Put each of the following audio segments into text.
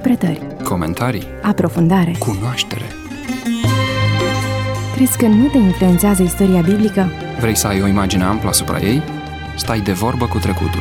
Interpretări, comentarii, aprofundare, cunoaștere. Crezi că nu te influențează istoria biblică? Vrei să ai o imagine amplă asupra ei? Stai de vorbă cu trecutul.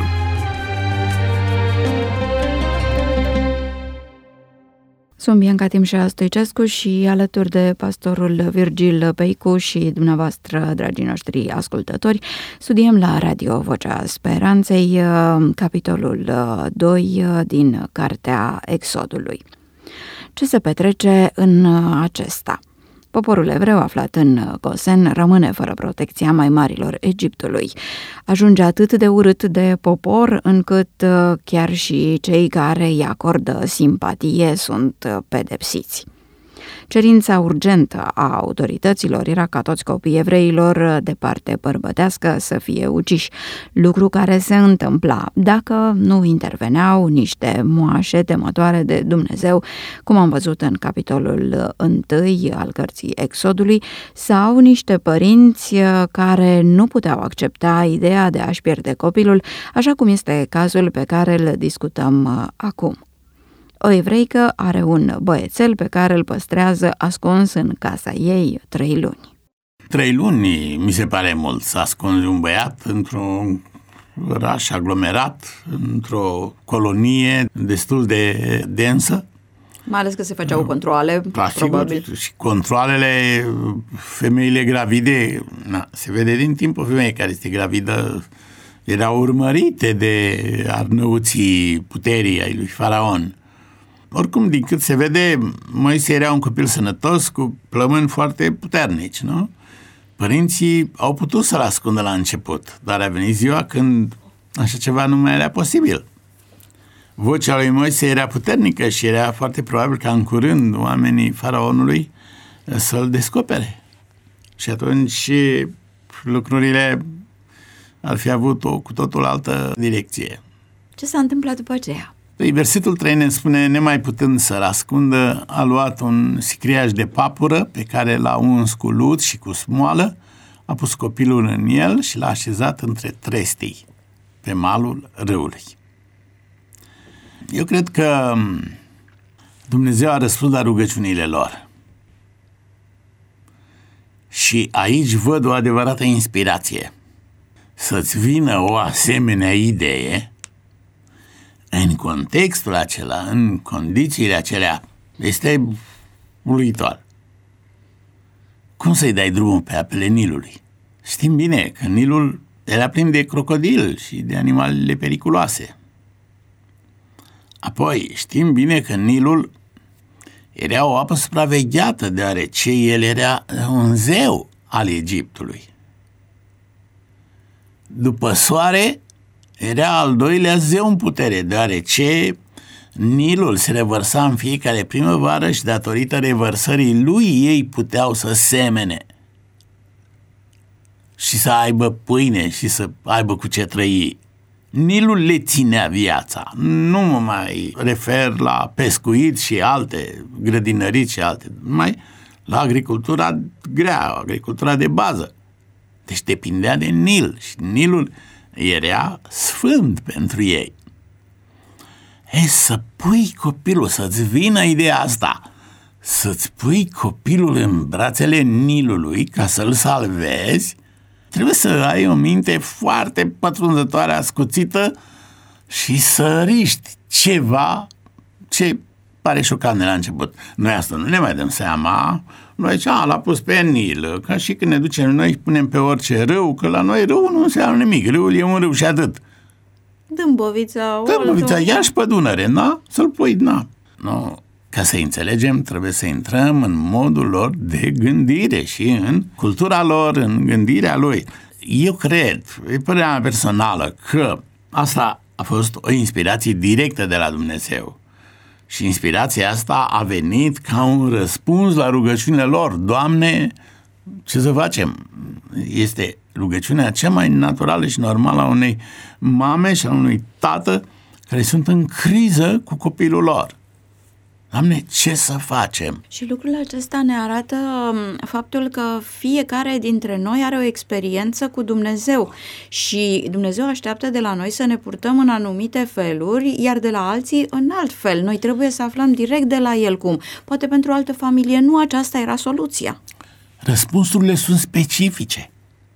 Sunt Bianca Timșa Stoicescu și alături de pastorul Virgil Peicu și dumneavoastră, dragii noștri ascultători, studiem la Radio Vocea Speranței capitolul 2 din Cartea Exodului. Ce se petrece în acesta? Poporul evreu aflat în Gosen rămâne fără protecția mai marilor Egiptului. Ajunge atât de urât de popor încât chiar și cei care îi acordă simpatie sunt pedepsiți. Cerința urgentă a autorităților era ca toți copiii evreilor de parte bărbătească să fie uciși, lucru care se întâmpla dacă nu interveneau niște moașe temătoare de Dumnezeu, cum am văzut în capitolul 1 al cărții Exodului, sau niște părinți care nu puteau accepta ideea de a-și pierde copilul, așa cum este cazul pe care îl discutăm acum. O evreică are un băiețel pe care îl păstrează ascuns în casa ei 3 luni. 3 luni mi se pare mult să ascunzi un băiat într-un oraș aglomerat, într-o colonie destul de densă. Mai ales că se făceau controale, probabil. Și controalele, femeile gravide, se vede din timp o femeie care este gravidă, erau urmărite de arnăuții puterii ai lui Faraon. Oricum, din cât se vede, Moise era un copil sănătos cu plămâni foarte puternici, nu? Părinții au putut să-l ascundă la început, dar a venit ziua când așa ceva nu mai era posibil. Vocea lui Moise era puternică și era foarte probabil ca în curând oamenii faraonului să-l descopere. Și atunci lucrurile ar fi avut o cu totul altă direcție. Ce s-a întâmplat după aceea? Versetul 3 ne spune, nemai putând să-l ascundă, a luat un sicriaș de papură pe care l-a uns cu lut și cu smoală, a pus copilul în el și l-a așezat între trestii, pe malul râului. Eu cred că Dumnezeu a răspuns la rugăciunile lor. Și aici văd o adevărată inspirație. Să-ți vină o asemenea idee în contextul acela, în condițiile acelea, este uluitor. Cum să-i dai drumul pe apele Nilului? Știm bine că Nilul era plin de crocodili și de animalele periculoase. Apoi, știm bine că Nilul era o apă supravegheată, deoarece el era un zeu al Egiptului. După soare, era al doilea zeu în putere, deoarece Nilul se revărsa în fiecare primăvară și datorită revărsării lui ei puteau să semene și să aibă pâine și să aibă cu ce trăi. Nilul le ținea viața. Nu mă mai refer la pescuit și alte grădinării și alte, numai la agricultura grea, agricultura de bază. Deci depindea de Nil și Nilul era sfânt pentru ei. Să pui copilul, să-ți vină ideea asta, să-ți pui copilul în brațele Nilului ca să-l salvezi, trebuie să ai o minte foarte pătrunzătoare, ascuțită și să riști ceva ce pare șocant de la început. Noi asta nu ne mai dăm seama. Noi l-a pus pe Nil, ca și când ne ducem noi și punem pe orice râu, că la noi râul nu înseamnă nimic, râul e un râu și atât. Dâmbovița, ia și pe Dunăre, na? Să-l pui, na. No, ca să înțelegem, trebuie să intrăm în modul lor de gândire și în cultura lor, în gândirea lui. Eu cred, e părerea mea personală, că asta a fost o inspirație directă de la Dumnezeu. Și inspirația asta a venit ca un răspuns la rugăciunile lor. Doamne, ce să facem? Este rugăciunea cea mai naturală și normală a unei mame și a unui tată care sunt în criză cu copilul lor. Doamne, ce să facem? Și lucrul acesta ne arată faptul că fiecare dintre noi are o experiență cu Dumnezeu și Dumnezeu așteaptă de la noi să ne purtăm în anumite feluri, iar de la alții în alt fel. Noi trebuie să aflăm direct de la El cum. Poate pentru o altă familie nu aceasta era soluția. Răspunsurile sunt specifice.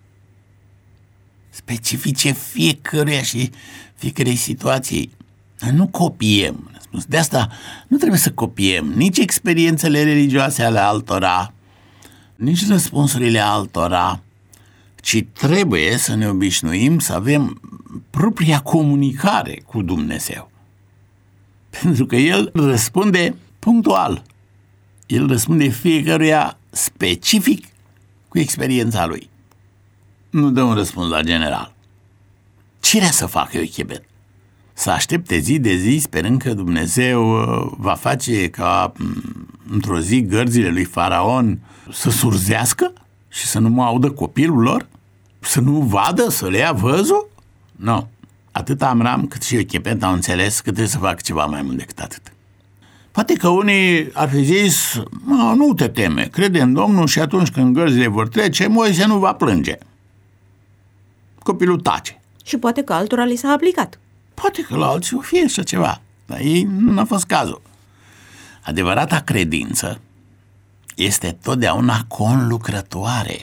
Specifice fiecăruia și fiecarei situații. Noi nu copiem. De asta nu trebuie să copiem nici experiențele religioase ale altora, nici răspunsurile altora, ci trebuie să ne obișnuim să avem propria comunicare cu Dumnezeu. Pentru că El răspunde punctual. El răspunde fiecăruia specific cu experiența Lui. Nu dă un răspuns la general. Ce vrea să facă Iochebed? Să aștepte zi de zi sperând că Dumnezeu va face ca într-o zi gărzile lui Faraon să surzească și să nu mă audă copilul lor? Să nu vadă, să le ia văzul? Nu. Atât Amram cât și Iochebed au înțeles că trebuie să facă ceva mai mult decât atât. Poate că unii ar fi zis, nu te teme, crede în Domnul și atunci când gărzile vor trece, Moise nu va plânge. Copilul tace. Și poate că altora li s-a aplicat. Poate că la alții o fie așa ceva, dar ei nu a fost cazul. Adevărata credință este totdeauna conlucrătoare.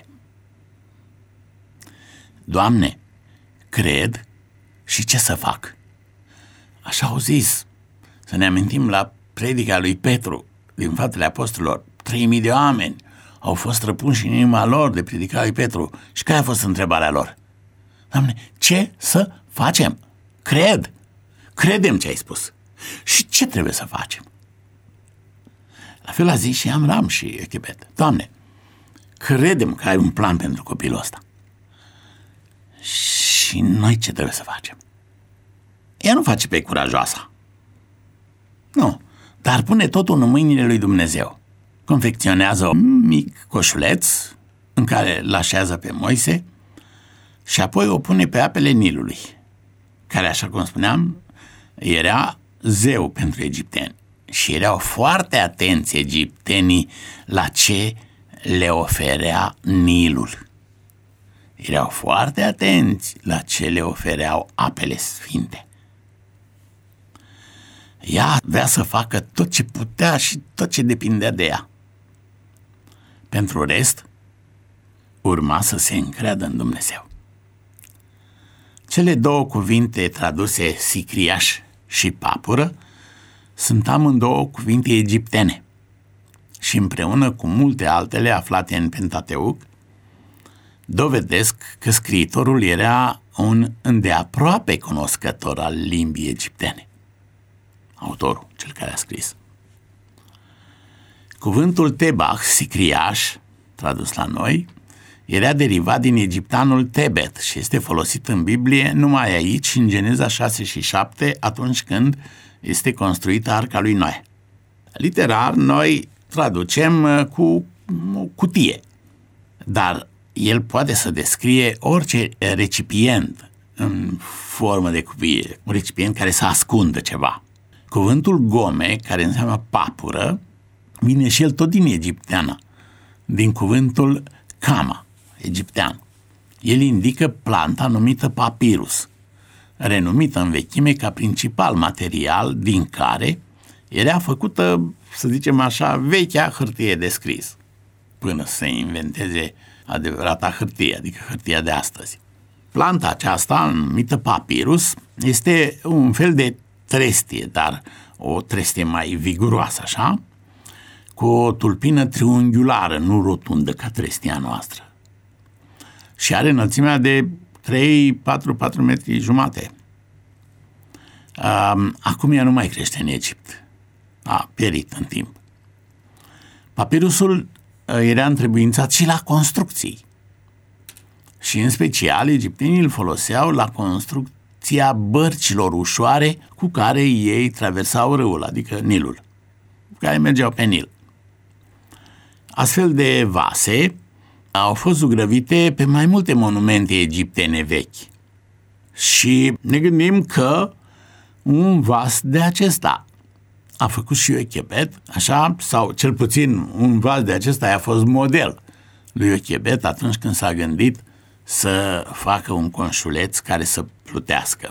Doamne, cred și ce să fac? Așa au zis. Să ne amintim la predica lui Petru din Faptele Apostolilor. 3000 de oameni au fost răpunși în inima lor de predica lui Petru. Și care a fost întrebarea lor? Doamne, ce să facem? Credem ce ai spus. Și ce trebuie să facem? La fel a zis și Amram și Iochebed. Doamne, credem că ai un plan pentru copilul ăsta. Și noi ce trebuie să facem? Ea nu face pe curajoasa. Nu, dar pune totul în mâinile lui Dumnezeu. Confecționează un mic coșuleț în care îl așează pe Moise și apoi o pune pe apele Nilului, care, așa cum spuneam, era zeu pentru egipteni. Și erau foarte atenți egiptenii la ce le oferea Nilul. Erau foarte atenți la ce le ofereau apele sfinte. Ea avea să facă tot ce putea și tot ce depindea de ea. Pentru rest, urma să se încreadă în Dumnezeu. Cele două cuvinte traduse sicriaș și papură sunt amândouă cuvinte egiptene și împreună cu multe altele aflate în Pentateuc dovedesc că scriitorul era un îndeaproape cunoscător al limbii egiptene. Autorul, cel care a scris. Cuvântul tebach, sicriaș, tradus la noi, era derivat din egipteanul Tebet și este folosit în Biblie numai aici, în Geneza 6 și 7, atunci când este construită arca lui Noe. Literar, noi traducem cu cutie, dar el poate să descrie orice recipient în formă de cutie, un recipient care să ascundă ceva. Cuvântul gome, care înseamnă papură, vine și el tot din egipteană, din cuvântul kama, egiptean. El indică planta numită papirus, renumită în vechime ca principal material din care era făcută, să zicem așa, vechea hârtie de scris, până să se inventeze adevărata hârtie, adică hârtia de astăzi. Planta aceasta, numită papirus, este un fel de trestie, dar o trestie mai viguroasă, așa, cu o tulpină triunghiulară, nu rotundă ca trestia noastră. Și are înălțimea de 4 metri jumate. Acum ea nu mai crește în Egipt. A pierit în timp. Papirusul era întrebuințat și la construcții. Și în special egiptenii îl foloseau la construcția bărcilor ușoare cu care ei traversau râul, adică Nilul, care mergeau pe Nil. Astfel de vase au fost zugrăvite pe mai multe monumente egiptene vechi. Și ne gândim că un vas de acesta a făcut și Iochebed, așa, sau cel puțin un vas de acesta a fost model lui Iochebed atunci când s-a gândit să facă un conșuleț care să plutească.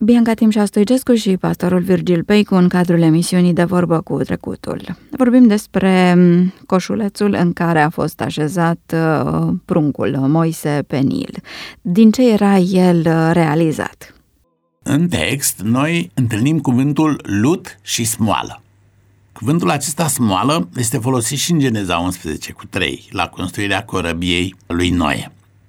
Bianca Timșa Stoicescu și pastorul Virgil Peicu în cadrul emisiunii De vorbă cu trecutul. Vorbim despre coșulețul în care a fost așezat pruncul Moise pe Nil. Din ce era el realizat? În text, noi întâlnim cuvântul lut și smoală. Cuvântul acesta smoală este folosit și în Geneza 11:3, la construirea corăbiei lui Noe.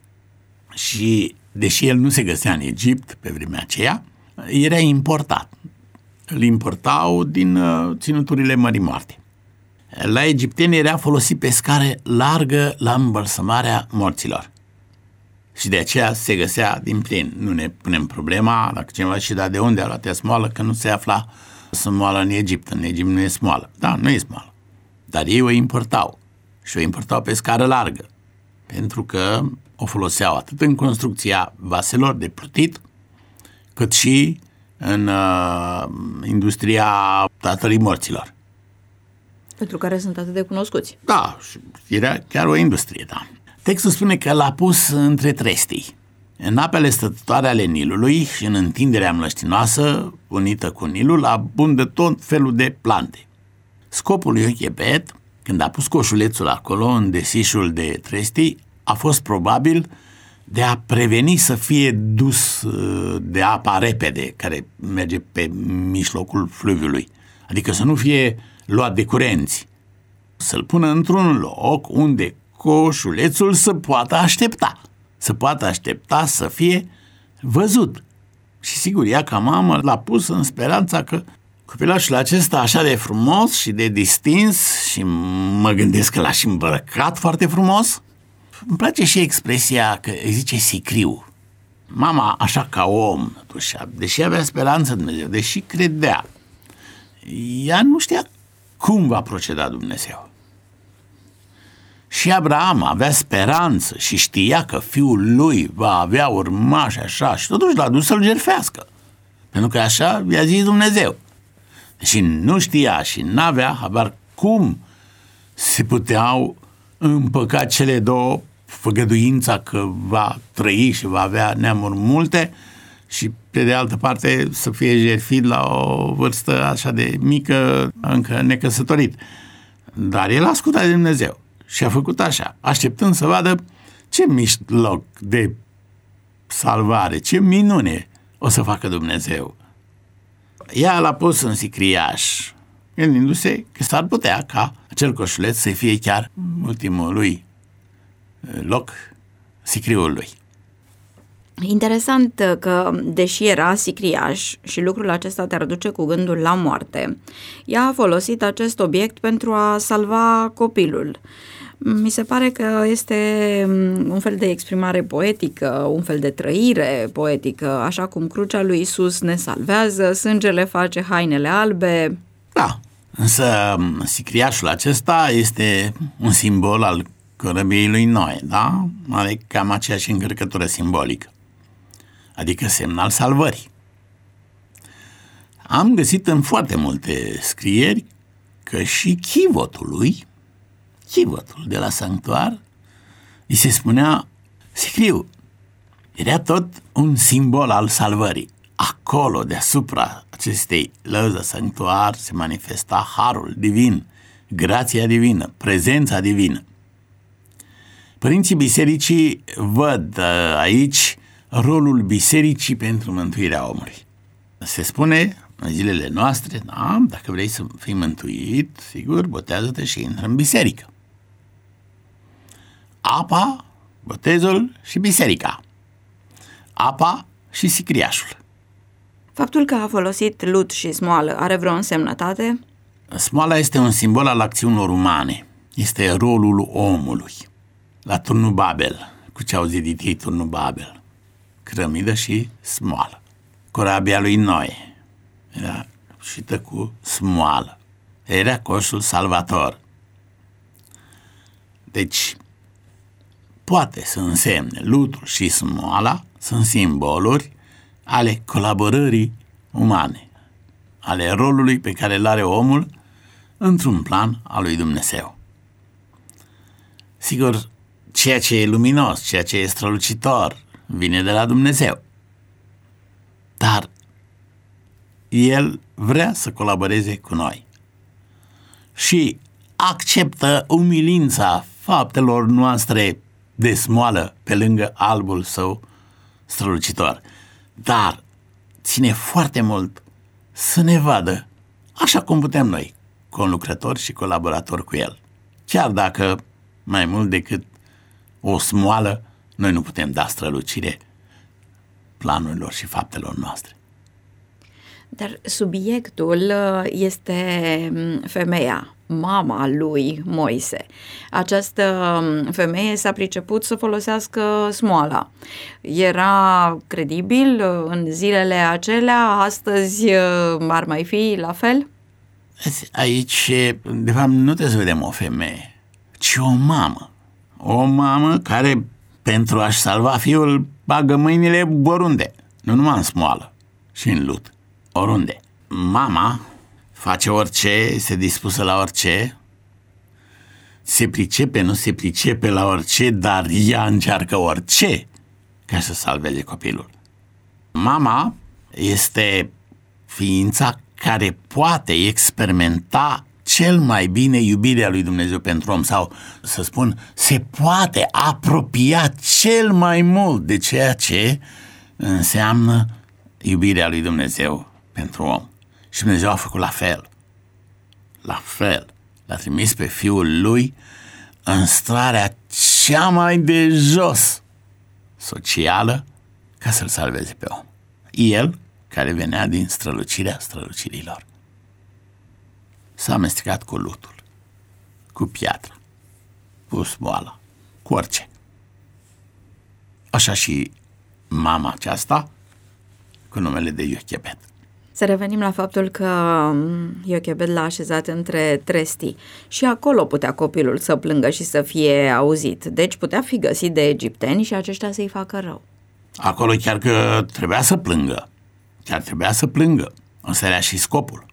Și deși el nu se găsea în Egipt pe vremea aceea, era importat. Îl importau din ținuturile Mării Moarte. La egipteni era folosit pe scară largă la îmbălsămarea morților. Și de aceea se găsea din plin. Nu ne punem problema dacă cineva și de unde a luat smoală, că nu se afla smoală în Egipt. În Egipt nu e smoală. Da, nu e smoală. Dar ei o importau. Și o importau pe scară largă. Pentru că o foloseau atât în construcția vaselor de plutit, cât și în industria tratării morților. Pentru care sunt atât de cunoscuți. Da, era chiar o industrie, da. Textul spune că l-a pus între trestii, în apele stătătoare ale Nilului și în întinderea mlăștinoasă, unită cu Nilul, abundă tot felul de plante. Scopul lui Iochebed, când a pus coșulețul acolo, în desișul de trestii, a fost probabil de a preveni să fie dus de apa repede, care merge pe mijlocul fluviului. Adică să nu fie luat de curenți. Să-l pună într-un loc unde coșulețul să poată aștepta. Să poată aștepta să fie văzut. Și sigur, ea ca mamă l-a pus în speranța că copilașul acesta așa de frumos și de distins, și mă gândesc că l-a și îmbrăcat foarte frumos. Îmi place și expresia că îi zice sicriu. Mama, așa ca om, deși avea speranță în Dumnezeu, deși credea, ea nu știa cum va proceda Dumnezeu. Și Abraham avea speranță și știa că fiul lui va avea urmași așa, și totuși l-a dus să-l jertfească, pentru că așa i-a zis Dumnezeu. Deși nu știa și n-avea habar cum se puteau împăca cele două, făgăduința că va trăi și va avea neamuri multe și pe de altă parte să fie jertfit la o vârstă așa de mică, încă necăsătorit. Dar el a ascultat de Dumnezeu și a făcut așa, așteptând să vadă ce mijloc de salvare, ce minune o să facă Dumnezeu. Ea l-a pus în sicriaș, gândindu-se că s-ar putea ca acel coșuleț să fie chiar ultimul lui loc, sicriul lui. Interesant că, deși era sicriaș și lucrul acesta te-ar duce cu gândul la moarte, ea a folosit acest obiect pentru a salva copilul. Mi se pare că este un fel de exprimare poetică, un fel de trăire poetică, așa cum crucea lui Iisus ne salvează, sângele face hainele albe. Da, însă sicriașul acesta este un simbol al corăbiei lui Noe, da? Are cam aceeași încărcătură simbolică, adică semn al salvării. Am găsit în foarte multe scrieri că și chivotul de la sanctuar, îi se spunea sicriu. Era tot un simbol al salvării. Acolo, deasupra acestei lăzi de sanctuar, se manifesta harul divin, grația divină, prezența divină. Părinții bisericii văd aici rolul bisericii pentru mântuirea omului. Se spune în zilele noastre, da, dacă vrei să fii mântuit, sigur, botează-te și intră în biserică. Apa, botezul și biserica. Apa și sicriașul. Faptul că a folosit lut și smoală are vreo însemnătate? Smoala este un simbol al acțiunilor umane. Este rolul omului. La turnul Babel, cu ce au zidit ei turnul Babel? Cărămidă și smoală. Corabia lui Noe era șită cu smoală. Era coșul salvator. Deci, poate să însemne lutul și smoala, sunt simboluri ale colaborării umane, ale rolului pe care îl are omul într-un plan al lui Dumnezeu. Sigur, ceea ce e luminos, ceea ce e strălucitor, vine de la Dumnezeu. Dar el vrea să colaboreze cu noi și acceptă umilința faptelor noastre de smoală pe lângă albul său strălucitor. Dar ține foarte mult să ne vadă așa cum putem noi, conlucrători și colaboratori cu el. Chiar dacă mai mult decât o smoală, noi nu putem da strălucire planurilor și faptelor noastre. Dar subiectul este femeia, mama lui Moise. Această femeie s-a priceput să folosească smoala. Era credibil în zilele acelea? Astăzi ar mai fi la fel? Aici, de fapt, nu trebuie să vedem o femeie, ci o mamă. O mamă care, pentru a-și salva fiul, bagă mâinile oriunde, nu numai în smoală și în lut, oriunde. Mama face orice, este dispusă la orice, se pricepe, nu se pricepe la orice, dar ea încearcă orice ca să salveze copilul. Mama este ființa care poate experimenta cel mai bine iubirea lui Dumnezeu pentru om, sau, să spun, se poate apropia cel mai mult de ceea ce înseamnă iubirea lui Dumnezeu pentru om. Și Dumnezeu a făcut la fel. La fel. L-a trimis pe Fiul Lui în starea cea mai de jos socială ca să-l salveze pe om. El, care venea din strălucirea strălucirilor, s-a amestecat cu lutul, cu piatra, cu smoala, cu orice. Așa și mama aceasta cu numele de Iochebed. Să revenim la faptul că Iochebed l-a așezat între trestii și acolo putea copilul să plângă și să fie auzit. Deci putea fi găsit de egipteni și aceștia să-i facă rău. Acolo chiar că trebuia să plângă. Chiar trebuia să plângă. Ăsta era și scopul.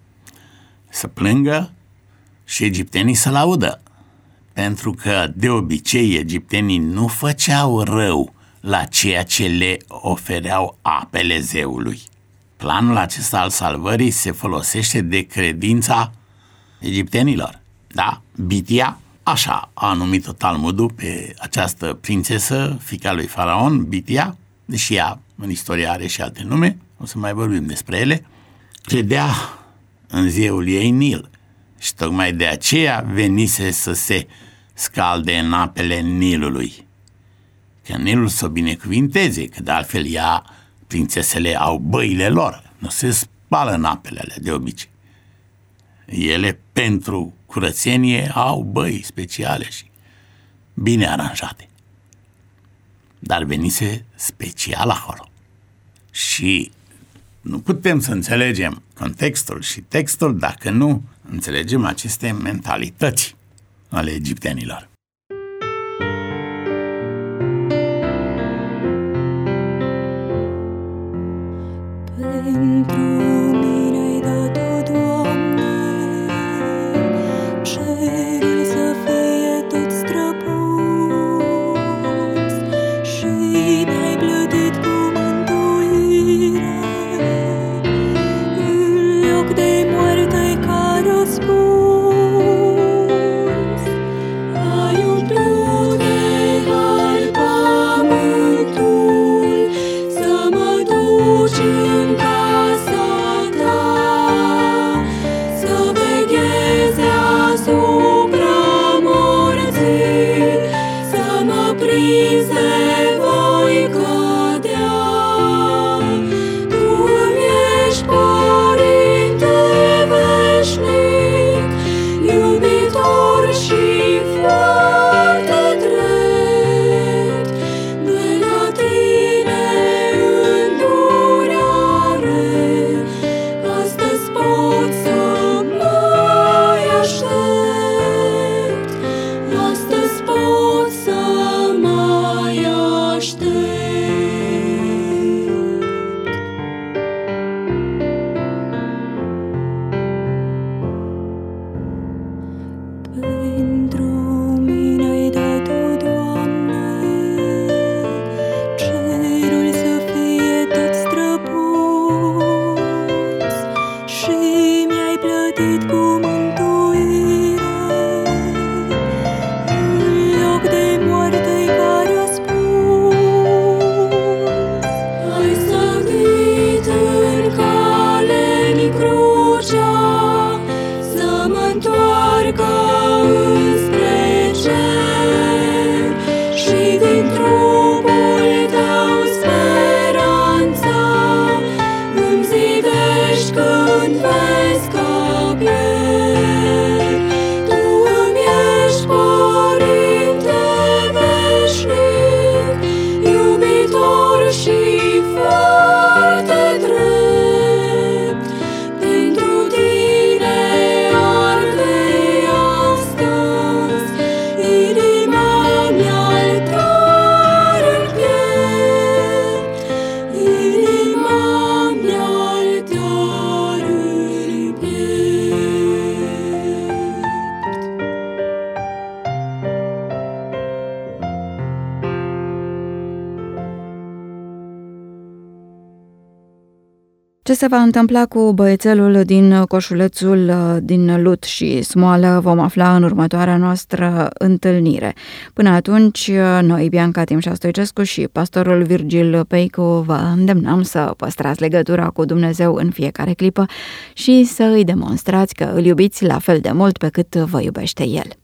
Să plângă și egiptenii să-l audă. Pentru că de obicei egiptenii nu făceau rău la ceea ce le ofereau apele zeului. Planul acesta al salvării se folosește de credința egiptenilor. Da? Bitia, așa a numit-o Talmudul pe această prințesă, fiica lui Faraon, Bitia, deși ea în istorie are și alte nume, o să mai vorbim despre ele, credea în zeul ei Nil și tocmai de aceea venise să se scalde în apele Nilului. Că Nilul să o binecuvinteze, că de altfel prințesele au băile lor, nu se spală în apele alea de obicei. Ele, pentru curățenie, au băi speciale și bine aranjate. Dar venise special acolo. Și nu putem să înțelegem contextul și textul dacă nu înțelegem aceste mentalități ale egiptenilor. Pentru mine ai dat-o, Doamne, cerul să fie tot străpus și mi-ai plătit cu mântuire în loc de moarte ca răspuns. Ai umplut de har pământul să mă duci în casa Ce se va întâmpla cu băiețelul din coșulețul din lut și smoală vom afla în următoarea noastră întâlnire. Până atunci, noi, Bianca Timșa Stoicescu și pastorul Virgil Peicu, vă îndemnăm să păstrați legătura cu Dumnezeu în fiecare clipă și să îi demonstrați că îl iubiți la fel de mult pe cât vă iubește El.